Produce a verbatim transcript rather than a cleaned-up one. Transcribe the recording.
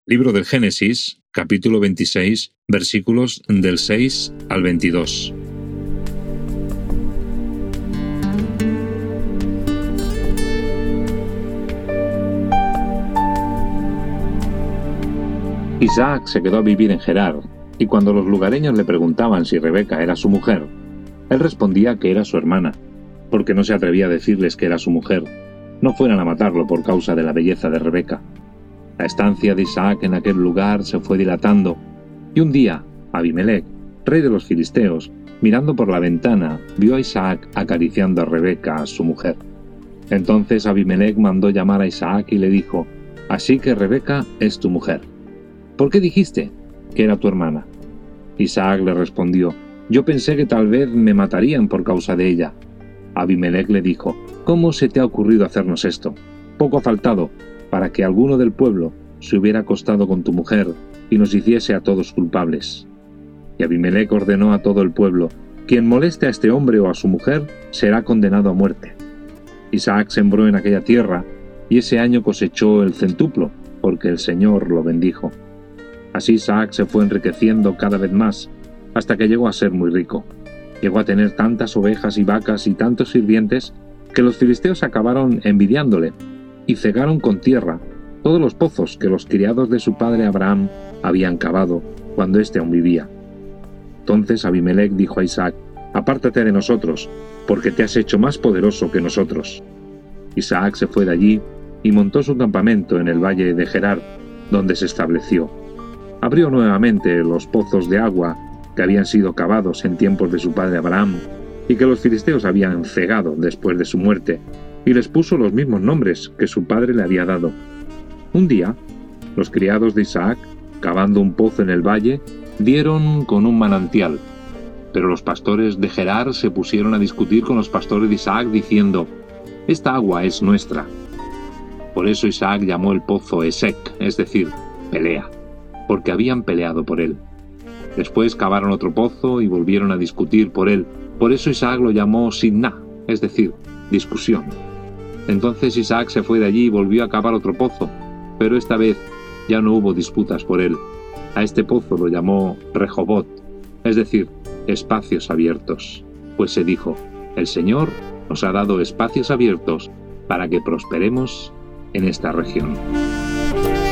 Libro del Génesis, capítulo veintiséis, versículos del seis al veintidós. Isaac se quedó a vivir en Gerar, y cuando los lugareños le preguntaban si Rebeca era su mujer, él respondía que era su hermana, porque no se atrevía a decirles que era su mujer, no fueran a matarlo por causa de la belleza de Rebeca. La estancia de Isaac en aquel lugar se fue dilatando, y un día Abimelec, rey de los filisteos, mirando por la ventana, vio a Isaac acariciando a Rebeca, su mujer. Entonces Abimelec mandó llamar a Isaac y le dijo: «Así que Rebeca es tu mujer. ¿Por qué dijiste que era tu hermana?» Isaac le respondió: «Yo pensé que tal vez me matarían por causa de ella». Abimelec le dijo: «¿Cómo se te ha ocurrido hacernos esto? Poco ha faltado para que alguno del pueblo se hubiera acostado con tu mujer y nos hiciese a todos culpables». Y Abimelec ordenó a todo el pueblo: «Quien moleste a este hombre o a su mujer será condenado a muerte». Isaac sembró en aquella tierra, y ese año cosechó el centuplo, porque el Señor lo bendijo. Así Isaac se fue enriqueciendo cada vez más, hasta que llegó a ser muy rico. Llegó a tener tantas ovejas y vacas y tantos sirvientes, que los filisteos acabaron envidiándole, y cegaron con tierra todos los pozos que los criados de su padre Abraham habían cavado cuando éste aún vivía. Entonces Abimelec dijo a Isaac: «Apártate de nosotros, porque te has hecho más poderoso que nosotros». Isaac se fue de allí y montó su campamento en el valle de Gerar, donde se estableció. Abrió nuevamente los pozos de agua que habían sido cavados en tiempos de su padre Abraham y que los filisteos habían cegado después de su muerte, y les puso los mismos nombres que su padre le había dado. Un día, los criados de Isaac, cavando un pozo en el valle, dieron con un manantial. Pero los pastores de Gerar se pusieron a discutir con los pastores de Isaac, diciendo: «Esta agua es nuestra». Por eso Isaac llamó el pozo Esek, es decir, pelea, porque habían peleado por él. Después cavaron otro pozo y volvieron a discutir por él. Por eso Isaac lo llamó Sidná, es decir, discusión. Entonces Isaac se fue de allí y volvió a cavar otro pozo, pero esta vez ya no hubo disputas por él. A este pozo lo llamó Rehobot, es decir, espacios abiertos, pues se dijo: «El Señor nos ha dado espacios abiertos para que prosperemos en esta región».